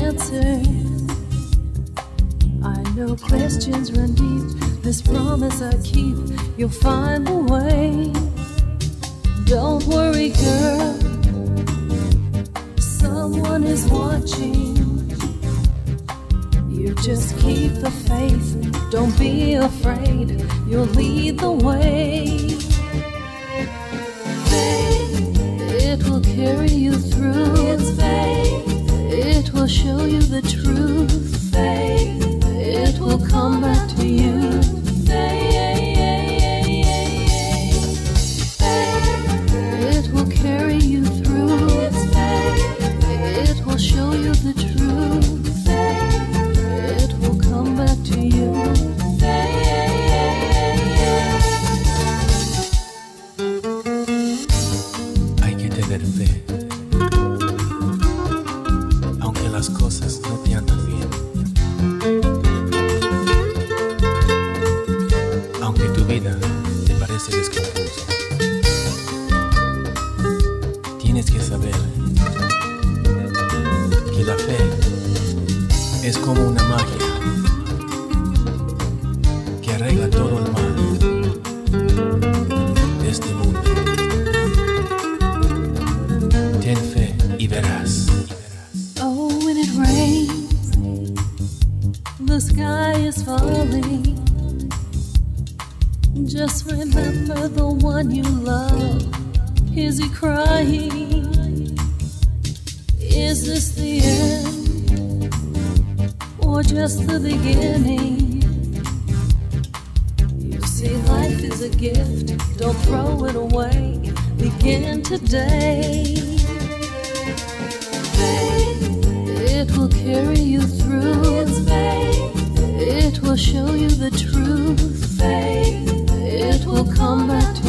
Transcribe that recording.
answer. I know questions run deep. This promise I keep, you'll find the way. Don't worry, girl. Someone is watching. You just keep the faith. Don't be afraid. You'll lead the way. It will carry you through. It's faith. It will show you the truth. Faith. It will come back to you. Faith. It will carry you through. It's faith. It will show you the truth. Faith. It will come back to you. Hay que tener fe, aunque las cosas no te andan bien, aunque tu vida te parece desconfusa. Tienes que saber que la fe es como una magia que arregla todo el mal de este mundo. Ten fe y verás. Oh, when it rains, the sky is falling. Just remember the one you love. Is he crying? Is this the end? Or just the beginning? You see, life is a gift. Don't throw it away. Begin today. It will carry you through. It's faith. It will show you the truth. Faith. It will come back to